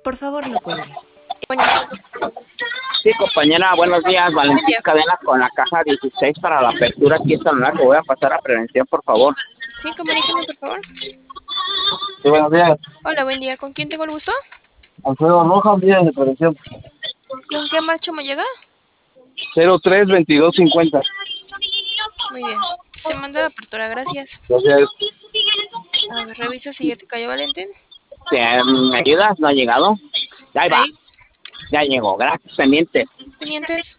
Por favor, no cuelgue. Bueno, Sí, compañera, buenos días. buen Valentín día. Cadena con la caja 16 para la apertura aquí en San Bernardo. Voy a pasar a prevención, por favor. Sí, comuníqueme, por favor. Sí, buenos días. Hola, buen día. ¿Con quién tengo el gusto? Alfredo Rojas, días de prevención. ¿Con qué marcha me llega? 03-2250. Muy bien. Se manda la apertura, gracias. Entonces, A ver, revisa si ya te cayó Valentín. ¿me ayudas? ¿No ha llegado? Ya ahí va. Ahí, Ya llegó. Gracias, pendiente. pendientes.